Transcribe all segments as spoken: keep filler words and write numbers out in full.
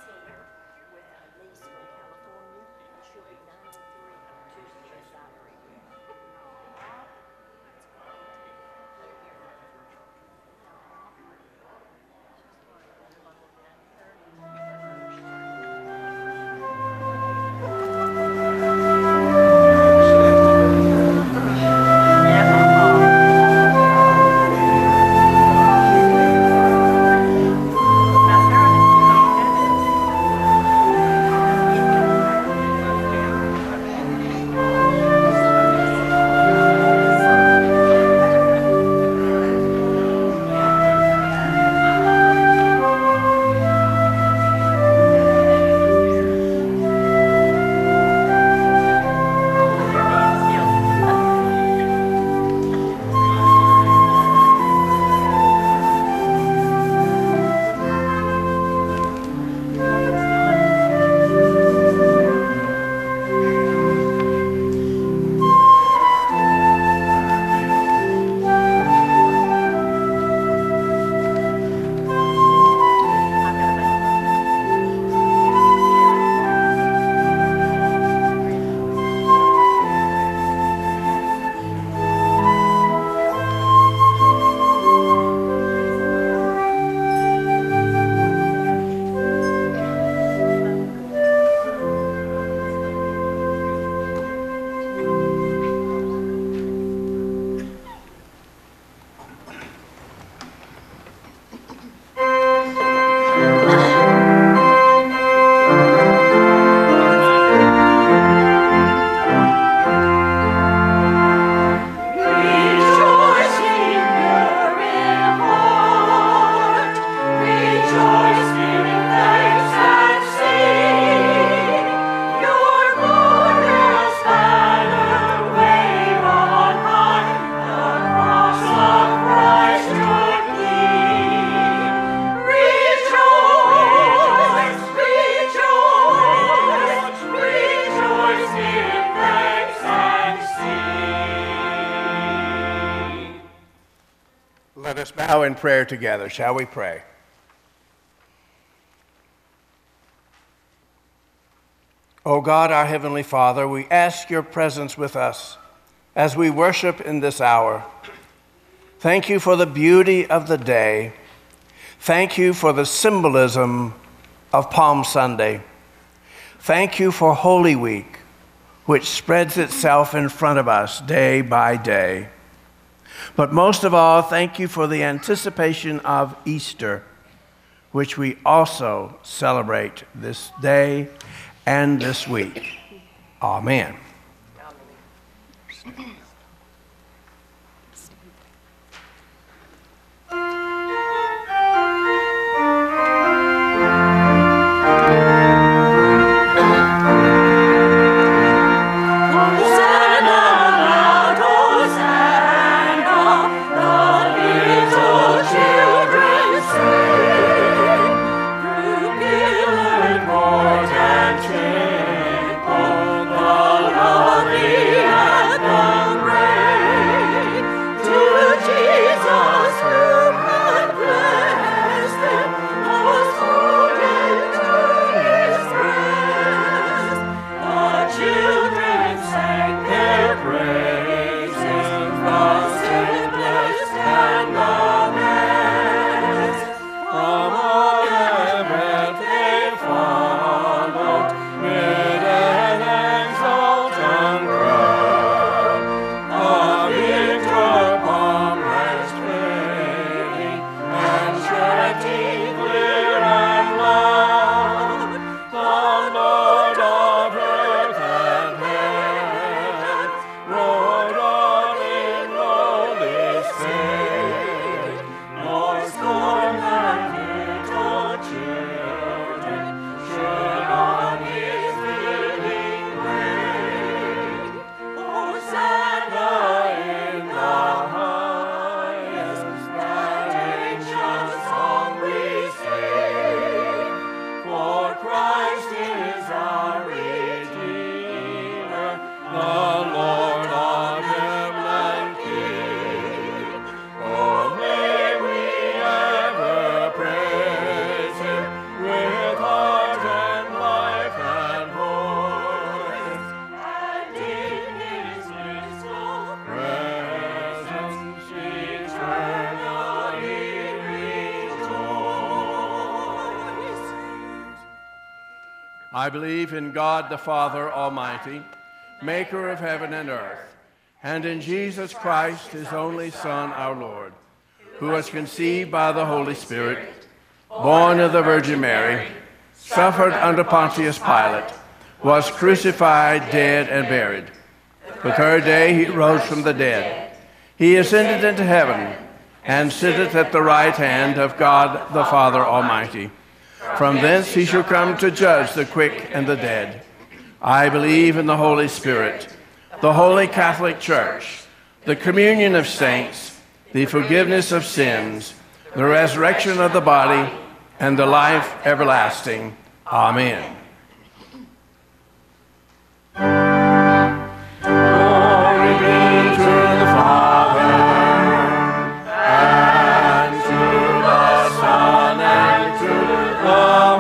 here with a niece from California. She'll be ninety-three on Tuesday, as I read. Let us bow in prayer together. Shall we pray? O God, our Heavenly Father, we ask your presence with us as we worship in this hour. Thank you for the beauty of the day. Thank you for the symbolism of Palm Sunday. Thank you for Holy Week, which spreads itself in front of us day by day. But most of all, thank you for the anticipation of Easter, which we also celebrate this day and this week. Amen. Oh, I believe in God the Father Almighty, maker of heaven and earth, and in Jesus Christ, his only Son, our Lord, who was conceived by the Holy Spirit, born of the Virgin Mary, suffered under Pontius Pilate, was crucified, dead, and buried. The third day he rose from the dead. He ascended into heaven and sitteth at the right hand of God the Father Almighty. From thence he shall come to judge the quick and the dead. I believe in the Holy Spirit, the holy Catholic Church, the communion of saints, the forgiveness of sins, the resurrection of the body, and the life everlasting. Amen. Glory be to the Father, and to the Son, and to the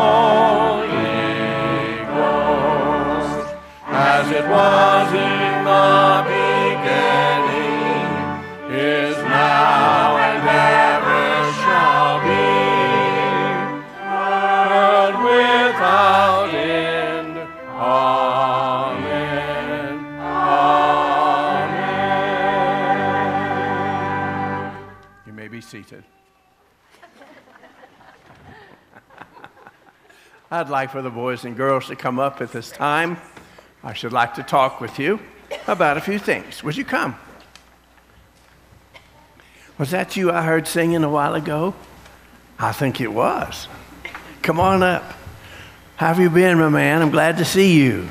Holy Ghost, as it was in the beginning, is now, and ever shall be, world without end. Amen. Amen. You may be seated. I'd like for the boys and girls to come up at this time. I should like to talk with you about a few things. Would you come? Was that you I heard singing a while ago? I think it was. Come on up. How have you been, my man? I'm glad to see you.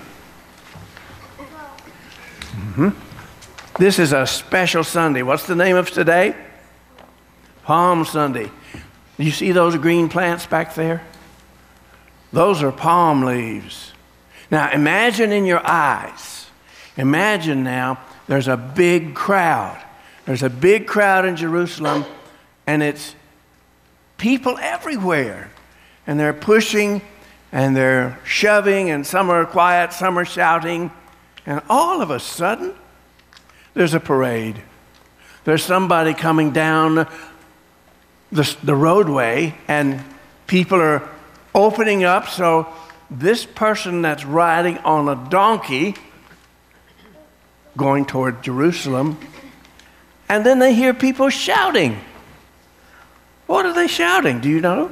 Mm-hmm. This is a special Sunday. What's the name of today? Palm Sunday. You see those green plants back there? Those are palm leaves. Now imagine in your eyes, imagine now there's a big crowd. There's a big crowd in Jerusalem, and it's people everywhere. And they're pushing, and they're shoving, and some are quiet, some are shouting. And all of a sudden, there's a parade. There's somebody coming down the, the roadway, and people are opening up. So this person that's riding on a donkey, going toward Jerusalem, and then they hear people shouting. What are they shouting? Do you know?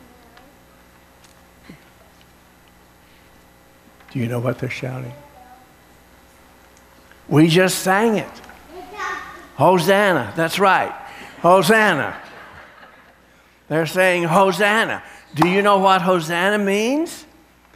Do you know what they're shouting? We just sang it. Hosanna. That's right. Hosanna. They're saying Hosanna. Do you know what Hosanna means?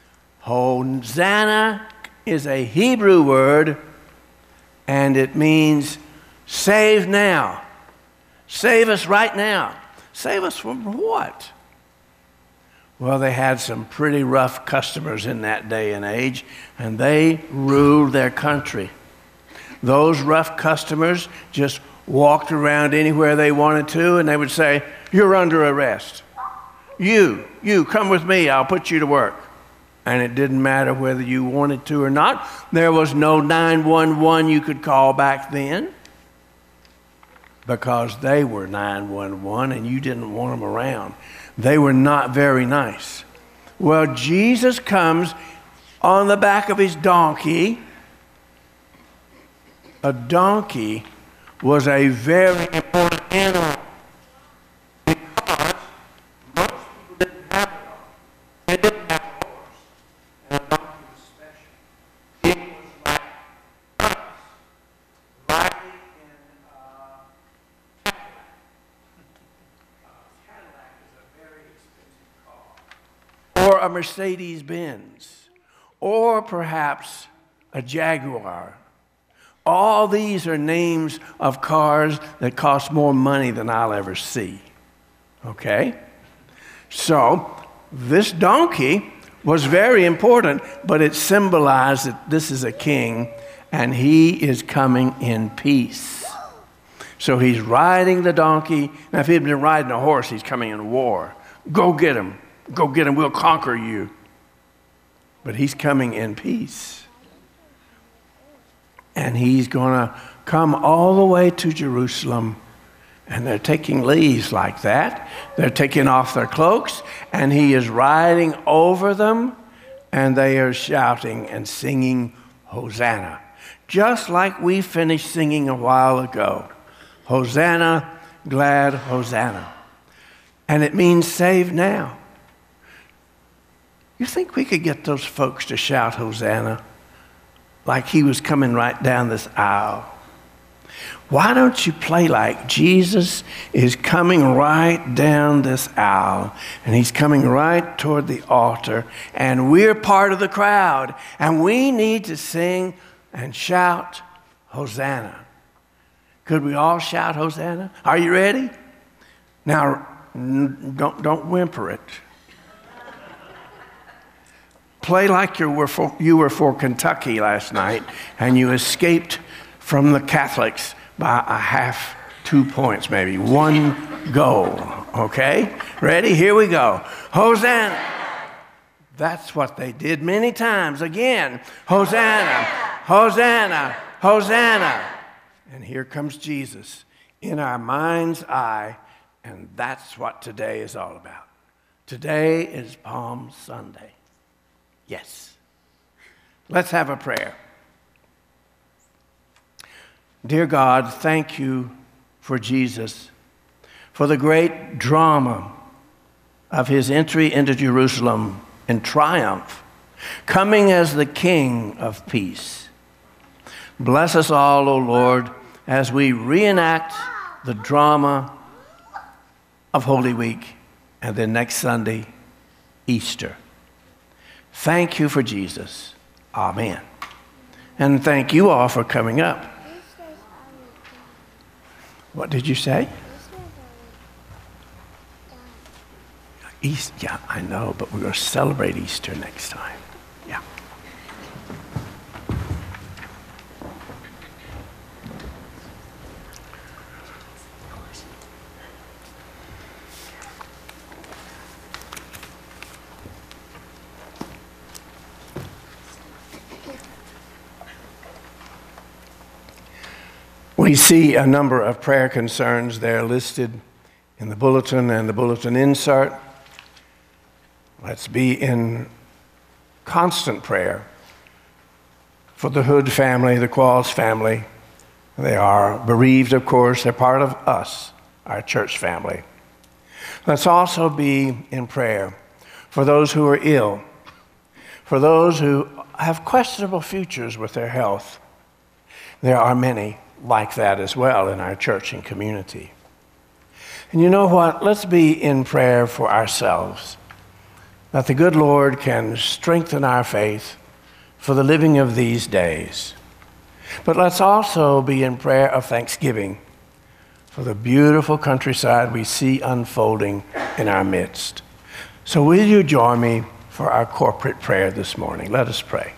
Hosanna is a Hebrew word, and it means save now. Save us right now. Save us from what? Well, they had some pretty rough customers in that day and age, and they ruled their country. Those rough customers just walked around anywhere they wanted to, and they would say, "You're under arrest. You, you, come with me, I'll put you to work." And it didn't matter whether you wanted to or not. There was no nine one one you could call back then, because they were nine one one and you didn't want them around. They were not very nice. Well, Jesus comes on the back of his donkey. A donkey was a very important animal, because most people didn't have a dog. They didn't have a horse. And a donkey was special. It was like us riding in uh, Cadillac. Uh, Cadillac is a very expensive car. Or a Mercedes-Benz. Or perhaps a Jaguar. All these are names of cars that cost more money than I'll ever see. Okay? So, this donkey was very important, but it symbolized that this is a king, and he is coming in peace. So he's riding the donkey. Now, if he'd been riding a horse, he's coming in war. Go get him. Go get him. We'll conquer you. But he's coming in peace. And he's going to come all the way to Jerusalem. And they're taking leaves like that. They're taking off their cloaks. And he is riding over them. and they are shouting and singing Hosanna, just like we finished singing a while ago. Hosanna, glad Hosanna. And it means save now. You think we could get those folks to shout Hosanna like he was coming right down this aisle? Why don't you play like Jesus is coming right down this aisle, and he's coming right toward the altar, and we're part of the crowd, and we need to sing and shout Hosanna. Could we all shout Hosanna? Are you ready? Now, don't, don't whimper it. Play like you were, for, you were for Kentucky last night and you escaped from the Catholics by a half, two points maybe, one goal, okay? Ready? Here we go. Hosanna. That's what they did many times. Again, Hosanna, Hosanna, Hosanna. And here comes Jesus in our mind's eye, and that's what today is all about. Today is Palm Sunday. Yes. Let's have a prayer. Dear God, thank you for Jesus, for the great drama of his entry into Jerusalem in triumph, coming as the King of peace. Bless us all, O Lord, as we reenact the drama of Holy Week and then next Sunday, Easter. Thank you for Jesus. Amen. And thank you all for coming up. What did you say? Easter, yeah, I know, but we're going to celebrate Easter next time. Yeah. We see a number of prayer concerns there listed in the bulletin and the bulletin insert. Let's be in constant prayer for the Hood family, the Qualls family. They are bereaved, of course. They're part of us, our church family. Let's also be in prayer for those who are ill, for those who have questionable futures with their health. There are many like that as well in our church and community. And you know what? Let's be in prayer for ourselves, that the good Lord can strengthen our faith for the living of these days. But let's also be in prayer of thanksgiving for the beautiful countryside we see unfolding in our midst. So will you join me for our corporate prayer this morning? Let us pray.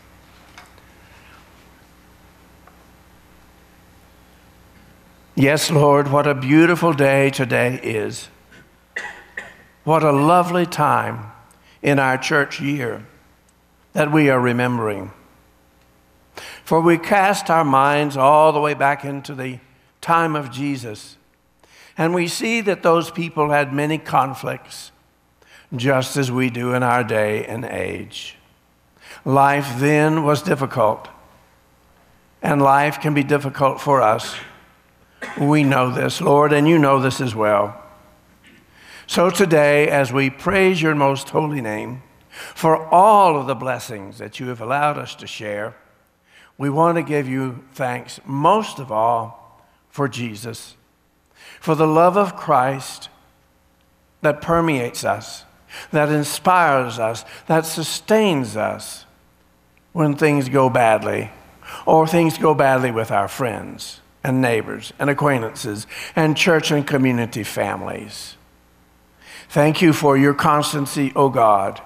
Yes, Lord, what a beautiful day today is. What a lovely time in our church year that we are remembering. For we cast our minds all the way back into the time of Jesus, and we see that those people had many conflicts, just as we do in our day and age. Life then was difficult, and life can be difficult for us. We know this, Lord, and you know this as well. So today, as we praise your most holy name for all of the blessings that you have allowed us to share, we want to give you thanks most of all for Jesus, for the love of Christ that permeates us, that inspires us, that sustains us when things go badly, or things go badly with our friends and neighbors and acquaintances and church and community families. Thank you for your constancy, O God.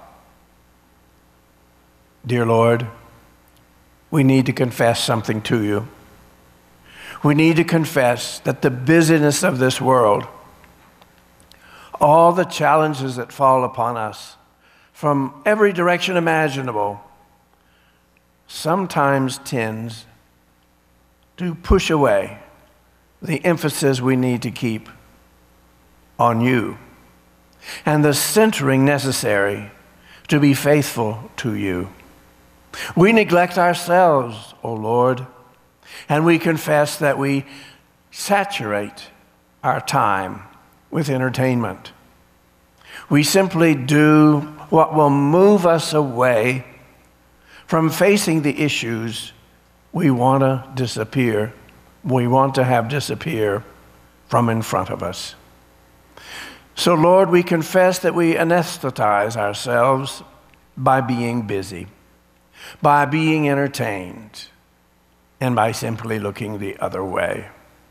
Dear Lord, we need to confess something to you. We need to confess that the busyness of this world, all the challenges that fall upon us from every direction imaginable, sometimes tends to push away the emphasis we need to keep on you and the centering necessary to be faithful to you. We neglect ourselves, O Lord, and we confess that we saturate our time with entertainment. We simply do what will move us away from facing the issues we want to disappear, we want to have disappear from in front of us. So, Lord, we confess that we anesthetize ourselves by being busy, by being entertained, and by simply looking the other way.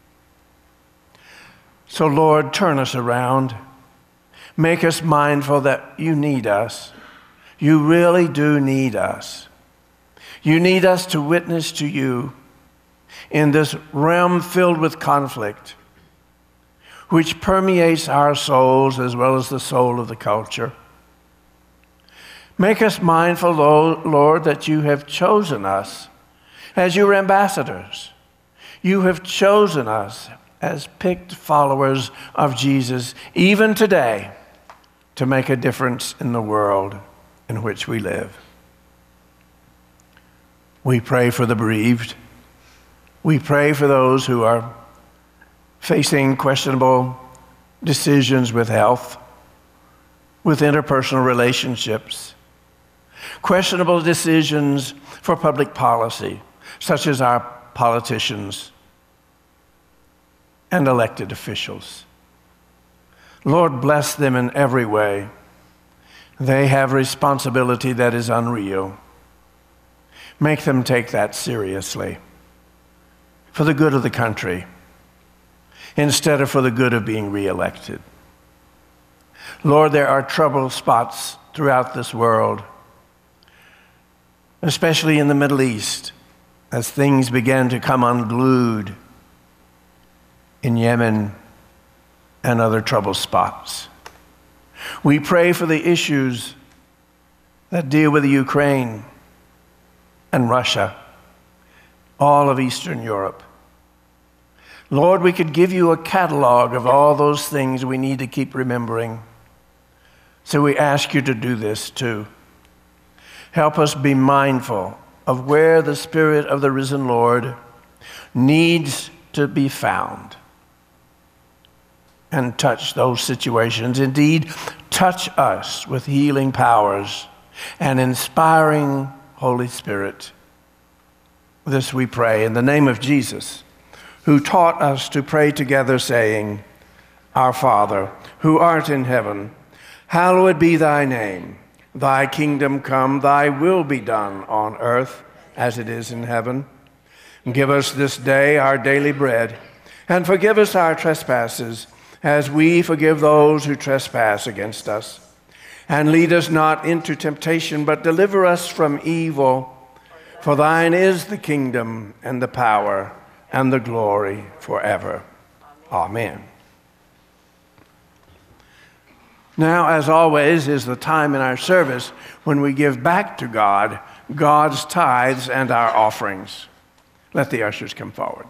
So, Lord, turn us around. Make us mindful that you need us. You really do need us. You need us to witness to you in this realm filled with conflict, which permeates our souls as well as the soul of the culture. Make us mindful, Lord, that you have chosen us as your ambassadors. You have chosen us as picked followers of Jesus, even today, to make a difference in the world in which we live. We pray for the bereaved. We pray for those who are facing questionable decisions with health, with interpersonal relationships, questionable decisions for public policy, such as our politicians and elected officials. Lord, bless them in every way. They have responsibility that is unreal. Make them take that seriously for the good of the country instead of for the good of being reelected. Lord, there are trouble spots throughout this world, especially in the Middle East, as things began to come unglued in Yemen and other trouble spots. We pray for the issues that deal with the Ukraine and Russia, all of Eastern Europe. Lord, we could give you a catalog of all those things we need to keep remembering. So we ask you to do this too. Help us be mindful of where the Spirit of the risen Lord needs to be found, and touch those situations. Indeed, touch us with healing powers and inspiring Holy Spirit. This we pray in the name of Jesus, who taught us to pray together, saying, Our Father, who art in heaven, hallowed be thy name. Thy kingdom come, thy will be done on earth as it is in heaven. Give us this day our daily bread, and forgive us our trespasses, as we forgive those who trespass against us. And lead us not into temptation, but deliver us from evil. For thine is the kingdom and the power and the glory forever. Amen. Now, as always, is the time in our service when we give back to God God's tithes and our offerings. Let the ushers come forward.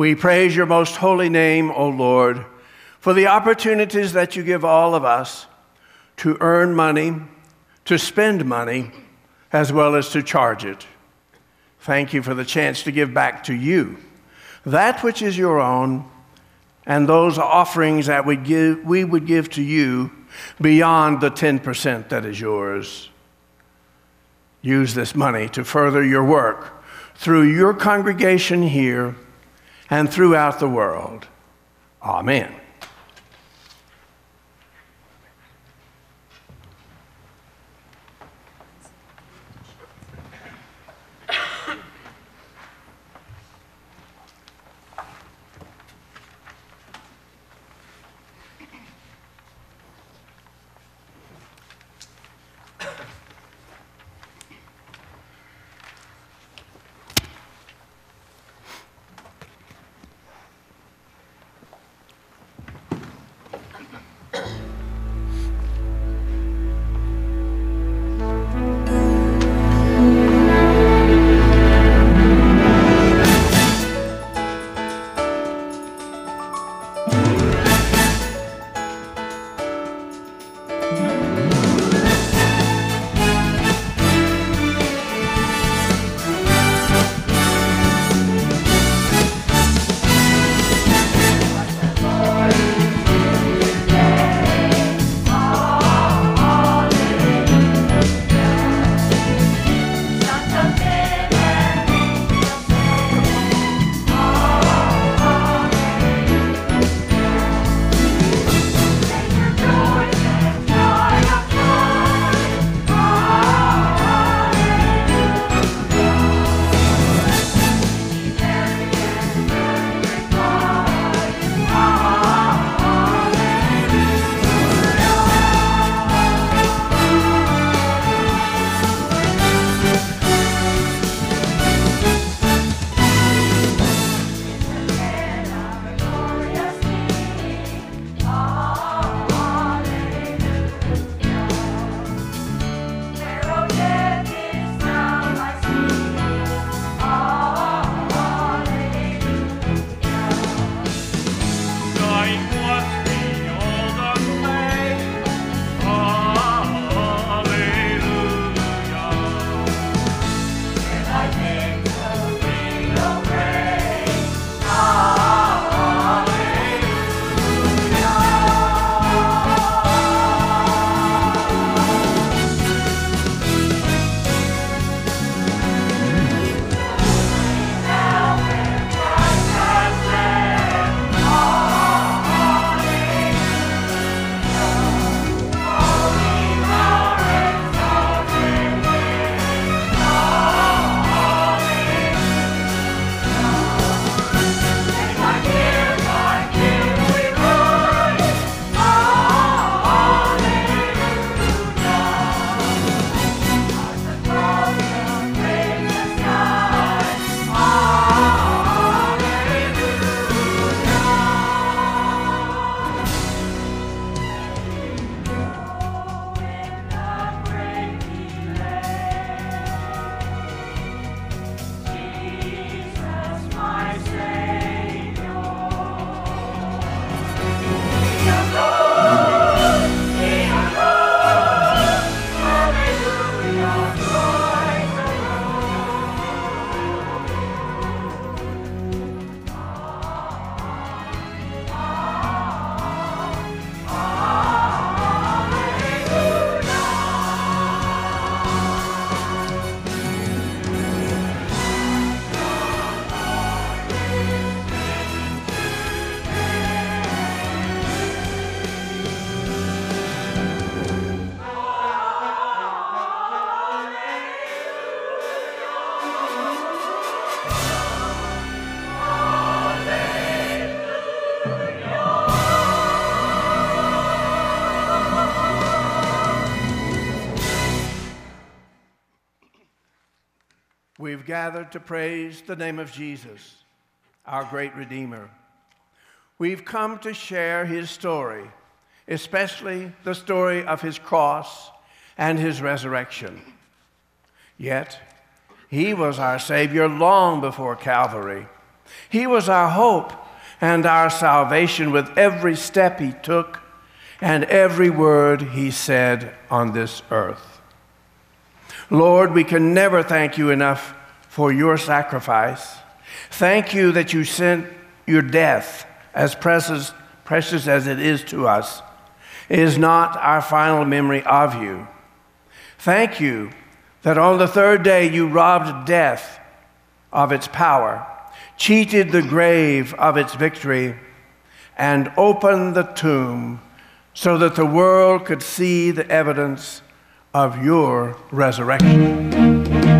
We praise your most holy name, O Lord, for the opportunities that you give all of us to earn money, to spend money, as well as to charge it. Thank you for the chance to give back to you that which is your own, and those offerings that we give, we would give to you beyond the ten percent that is yours. Use this money to further your work through your congregation here and throughout the world. Amen. We've gathered to praise the name of Jesus, our great Redeemer. We've come to share his story, especially the story of his cross and his resurrection. Yet, he was our Savior long before Calvary, He was our hope and our salvation with every step he took and every word he said on this earth. Lord, we can never thank you enough for your sacrifice. Thank you that you sent your death, as precious, precious as it is to us, is not our final memory of you. Thank you that on the third day you robbed death of its power, cheated the grave of its victory, and opened the tomb so that the world could see the evidence of your resurrection.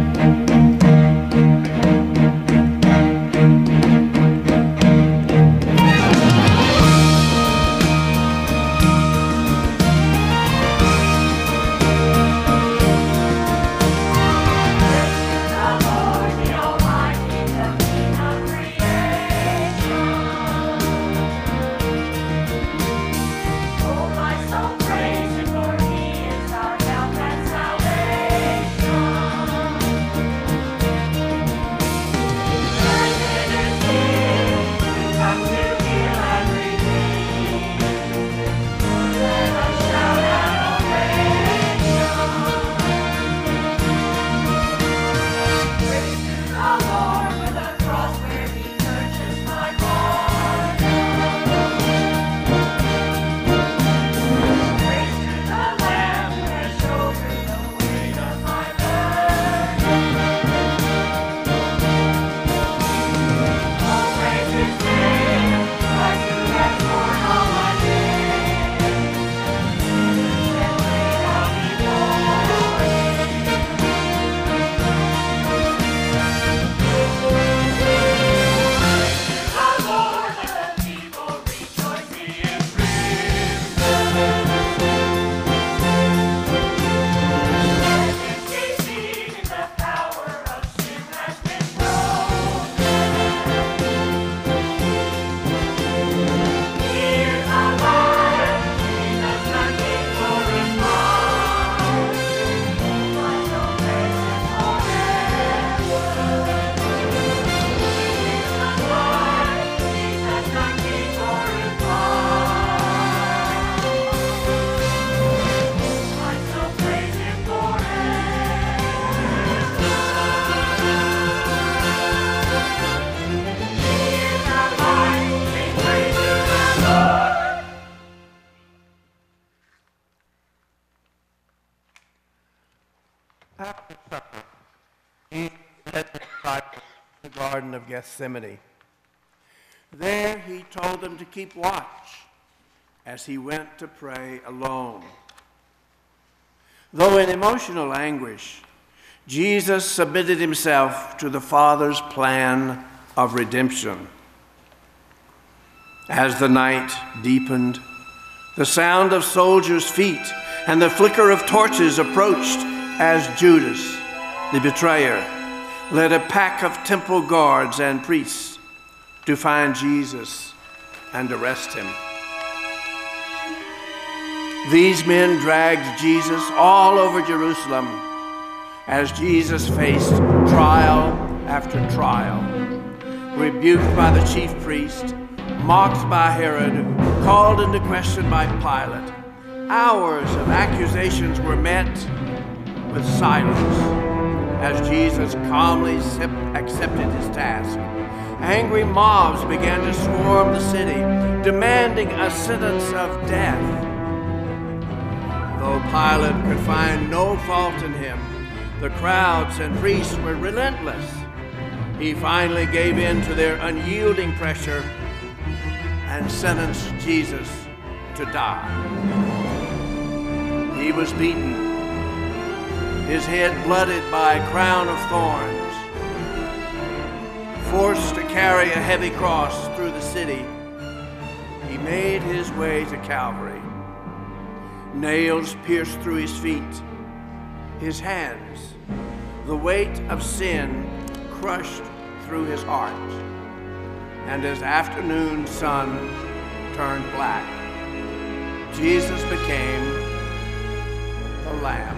After supper, he led the disciples to the Garden of Gethsemane. There he told them to keep watch as he went to pray alone. Though in emotional anguish, Jesus submitted himself to the Father's plan of redemption. As the night deepened, the sound of soldiers' feet and the flicker of torches approached as Judas, the betrayer, led a pack of temple guards and priests to find Jesus and arrest him. These men dragged Jesus all over Jerusalem as Jesus faced trial after trial, rebuked by the chief priest, mocked by Herod, called into question by Pilate. Hours of accusations were met with silence as Jesus calmly accepted his task. Angry mobs began to swarm the city, demanding a sentence of death. Though Pilate could find no fault in him, the crowds and priests were relentless. He finally gave in to their unyielding pressure and sentenced Jesus to die. He was beaten, his head blooded by a crown of thorns. Forced to carry a heavy cross through the city, he made his way to Calvary. Nails pierced through his feet, his hands, the weight of sin crushed through his heart. And as afternoon sun turned black, Jesus became the Lamb.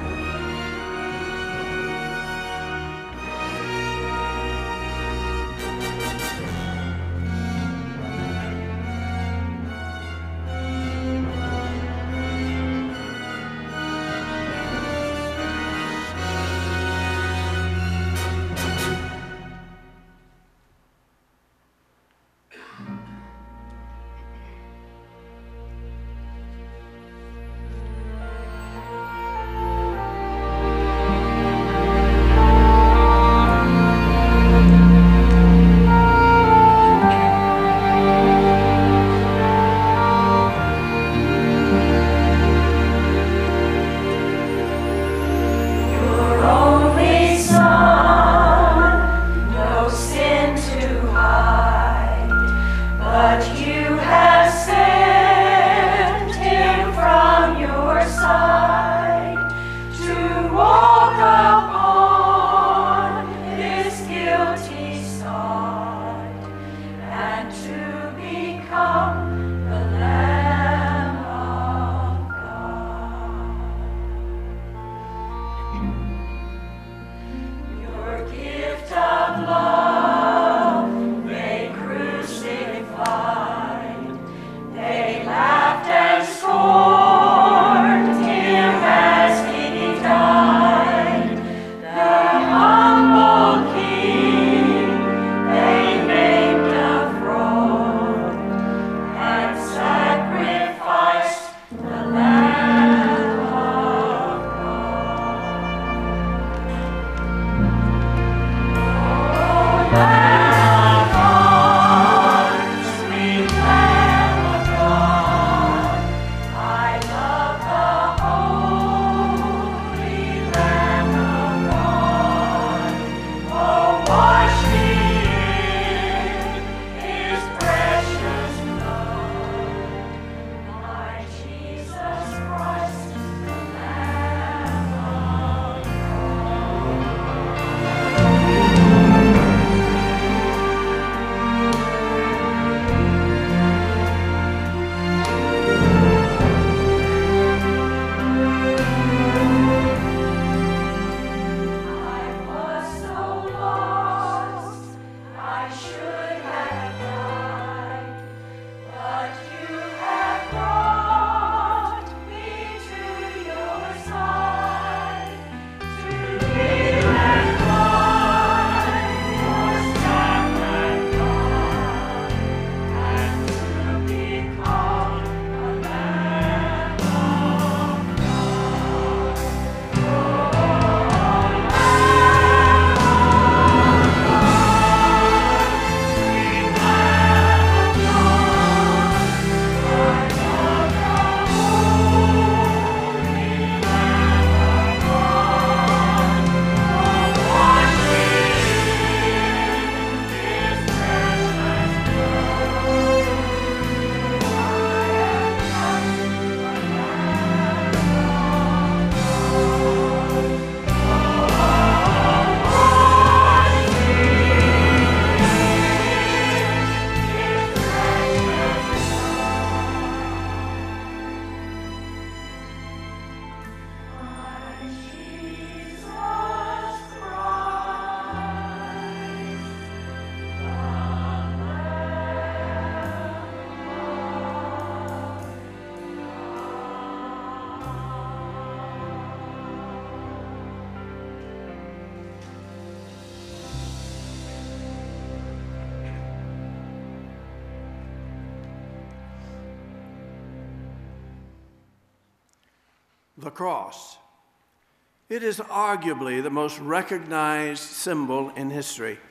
the cross. It is arguably the most recognized symbol in history.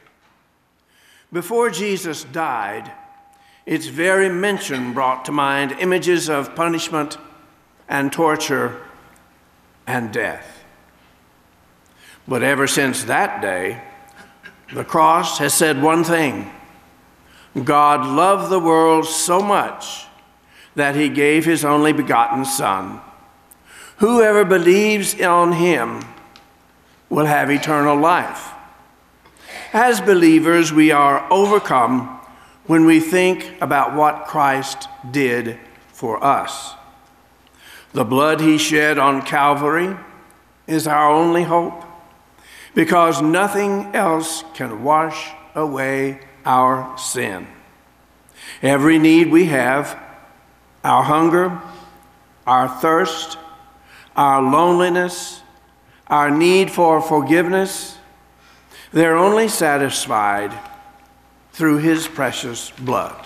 Before Jesus died, its very mention brought to mind images of punishment and torture and death. But ever since that day, the cross has said one thing: God loved the world so much that he gave his only begotten Son. Whoever believes on him will have eternal life. As believers, we are overcome when we think about what Christ did for us. The blood he shed on Calvary is our only hope, because nothing else can wash away our sin. Every need we have, our hunger, our thirst, our loneliness, our need for forgiveness, they're only satisfied through his precious blood.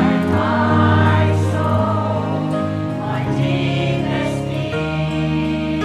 Deepest need.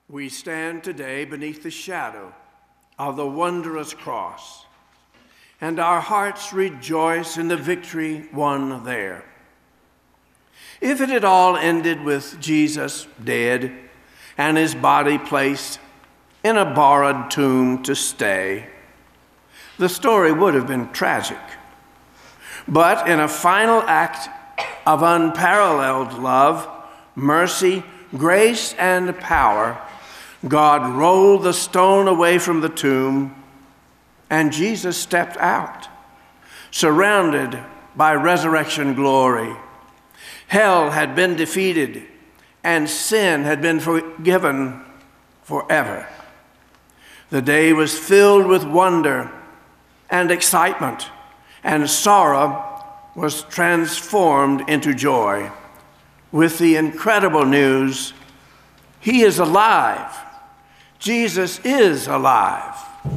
We stand today beneath the shadow of the wondrous cross, and our hearts rejoice in the victory won there. If it had all ended with Jesus dead and his body placed in a borrowed tomb to stay, the story would have been tragic. But in a final act of unparalleled love, mercy, grace, and power, God rolled the stone away from the tomb, and Jesus stepped out, surrounded by resurrection glory. Hell had been defeated, and sin had been forgiven forever. The day was filled with wonder and excitement, and sorrow was transformed into joy with the incredible news, he is alive. Jesus is alive.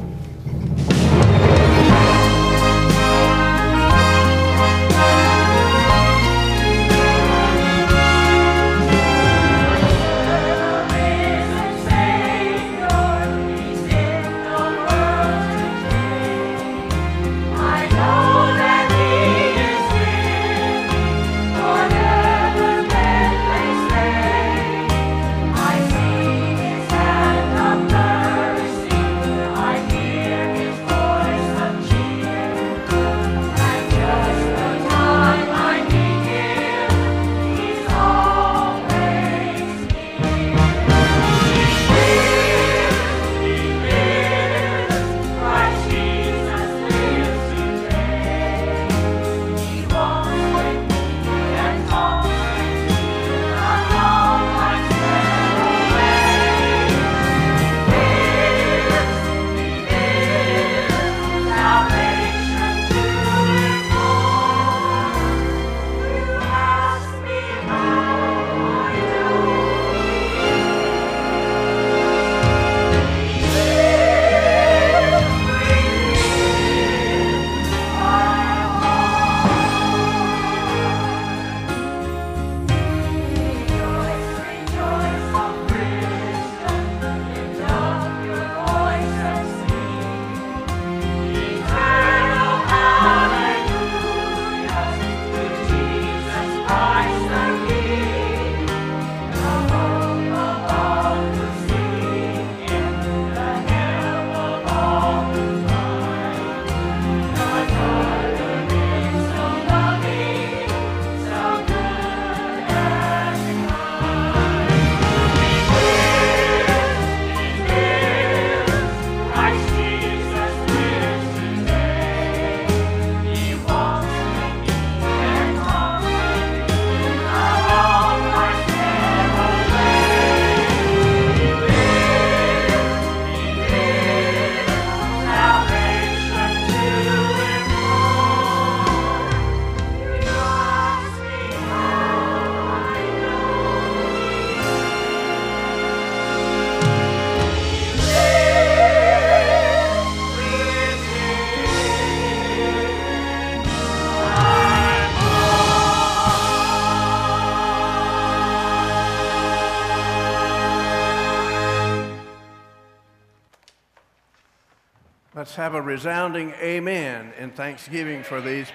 Let's have a resounding amen in thanksgiving for these.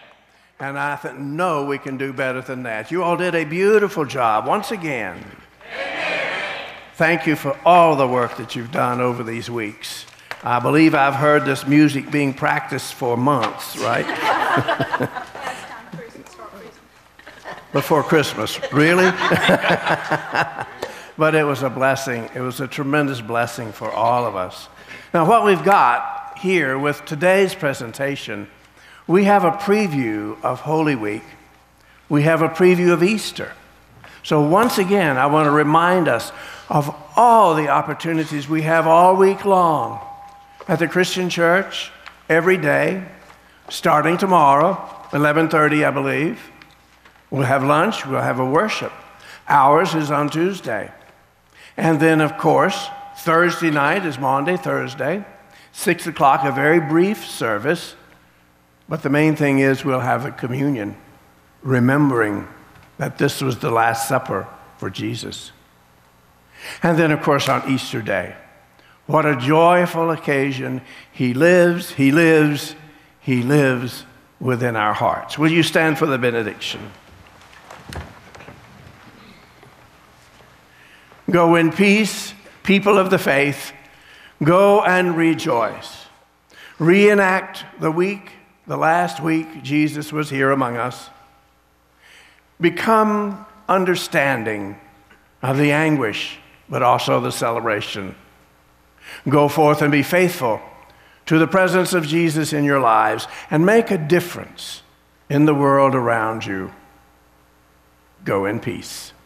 And I th- know we can do better than that. You all did a beautiful job once again. Amen. Thank you for all the work that you've done over these weeks. I believe I've heard this music being practiced for months, right? Before Christmas, really? But it was a blessing. It was a tremendous blessing for all of us. Now, what we've got here with today's presentation, we have a preview of Holy Week. We have a preview of Easter. So once again, I want to remind us of all the opportunities we have all week long at the Christian Church, every day, starting tomorrow, eleven thirty, I believe. We'll have lunch, we'll have a worship. Ours is on Tuesday. And then, of course, Thursday night is Maundy, Thursday. Six o'clock, a very brief service. But the main thing is we'll have a communion, remembering that this was the Last Supper for Jesus. And then, of course, on Easter Day, what a joyful occasion. He lives, he lives, he lives within our hearts. Will you stand for the benediction? Go in peace, people of the faith. Go and rejoice. Reenact the week, the last week Jesus was here among us. Become understanding of the anguish, but also the celebration. Go forth and be faithful to the presence of Jesus in your lives and make a difference in the world around you. Go in peace.